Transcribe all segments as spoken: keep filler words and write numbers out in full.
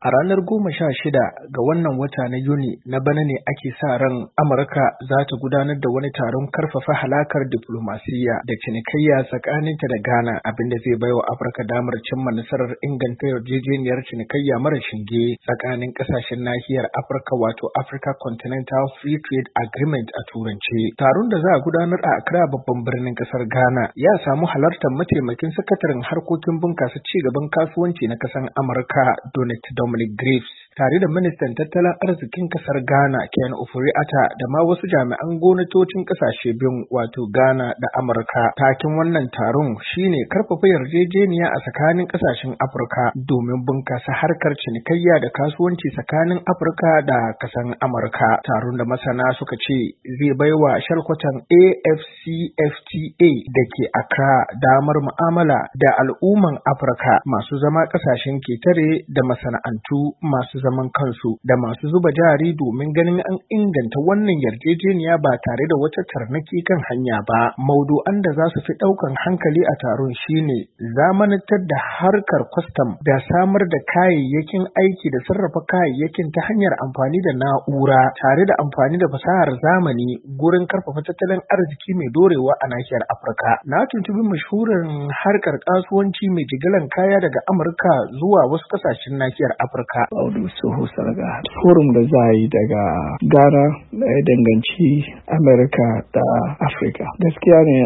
A ranar goma sha shida ga wannan wata na Yuni na bana ne ake sa ran Amurka za ta gudanar da wani taron karfafa halakar diflomasiyya da cinikayya tsakaninta da Ghana, abinda zai baiwa Afirka damar cimma nasarar inganta yarjejeniyar cinikayya mara shinge tsakanin kasashen nahiyar Afirka wato Africa Continental Free Trade Agreement a turance. Taron da za a gudanar a Accra babban birnin kasar Ghana ya samu halartar mataimakin sakataren harkokin bunkasa ci gaban kasuwanci na kasar Amurka Donald Dominic Graves tare da ministan tattalin arzikin kasar Ghana Ken Ofori-Atta da ma wasu jami'an gwamnatocin kasashe biyun wato Ghana da Amurka. Taken wannan taron shine karfafa yarjejeniya a tsakanin kasashen Afirka domin bunkasa harkar cinikayya da kasuwanci tsakanin Afirka da kasar Amurka. Taron da masana suka ce zai baiwa shalkwatan A F C F T A da ke Accra damar mu'amala da al'umman Afirka masu zama kasashen ketare da masana'antu masu zaman kansu da masu zuba jari domin ganin an inganta wannan yarjejeniya ba tare da wata tarnaki kan hanya ba. Maudu'an da za su fi ɗaukan hankali a taron shine zamanantar da harkar kwastam da samar da kayayyakin aiki da sarrafa kayayyakin ta hanyar amfani da na'ura tare da amfani da fasahar zamani gurin karfafa tattalin arziki mai dorewa a nahiyar Afirka. Na tuntubi mashhurin harkar kasuwanci mai jigilan kaya daga Amurka zuwa wasu kasashen nahiyar Afirka. Soho Saraga. Forum da za a yi daga Ghana da ya danganci Amerika da Afirka. Gaskiya ne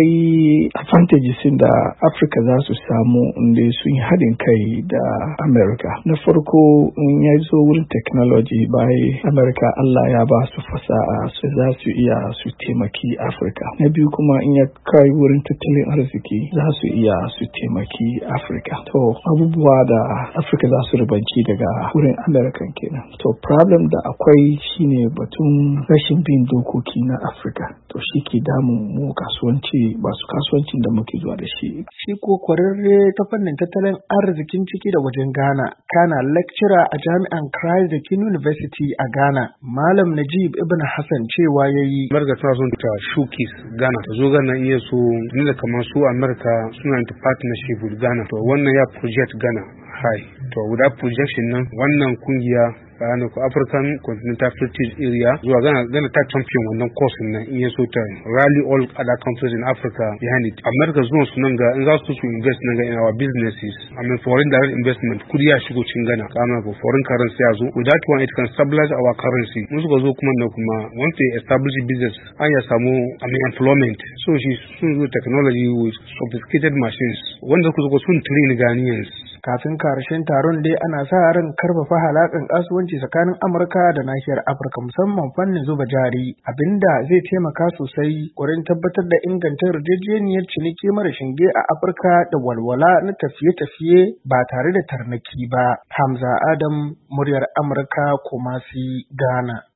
akwai advantages da Afirka za su samu inda sun yi haɗin kai da Amerika. Na farko in ya zo wurin technology bai Amerika Allah ya ba su fasaha su za su iya su taimaki Afirka. Na biyu kuma in ya kai wurin tattalin arziki za su iya su taimaki Afirka. To abubuwa da Afirka za su rubanci daga wurin American kenan. To problem da akwai shine batun rashin bin dokoki na Afirka. To shi ke damun mu kasuwanci masu kasuwancin da muke zuwa da shi. Shi ko kwararre ta fannin tattalin arzikin ciki da wajen Ghana, kana lecturer a jami'an Christ the King University a Ghana, Malam Najib Ibn Hassan cewa yayi. Amurka tana son ta showcase Ghana. Ta zo Ghana iya so da kamar su Amurka suna ta partnership with Ghana. To wannan ya project Ghana. Hai, to without projection nan wannan kungiya bayan ko African Continental Free Trade Area zuwa Ghana Ghana ta champion wannan course nan in yaso ta rally all other countries in Africa behind it. America zuwa su nan ga in za su su invest nan ga in our businesses. I mean foreign direct investment kudi ya shigo cikin Ghana kama ko foreign currency ya zo. Without one it can stabilize our currency. Mun suka zo kuma nan kuma want to establish business an ya samu I mean employment. So shi sun zo technology with sophisticated machines wanda ku zo sun train Ghanaians. Kafin karshen taron dai ana sa ran karfafa halakan kasuwanci tsakanin Amurka da nahiyar Afirka musamman fannin zuba jari, abinda zai taimaka sosai wurin tabbatar da inganta yarjejeniyar ciniki mara shinge a Afirka da walwala na tafiye-tafiye ba tare da tarnaki ba. Hamza Adam, muryar Amurka, Kumasi, Ghana.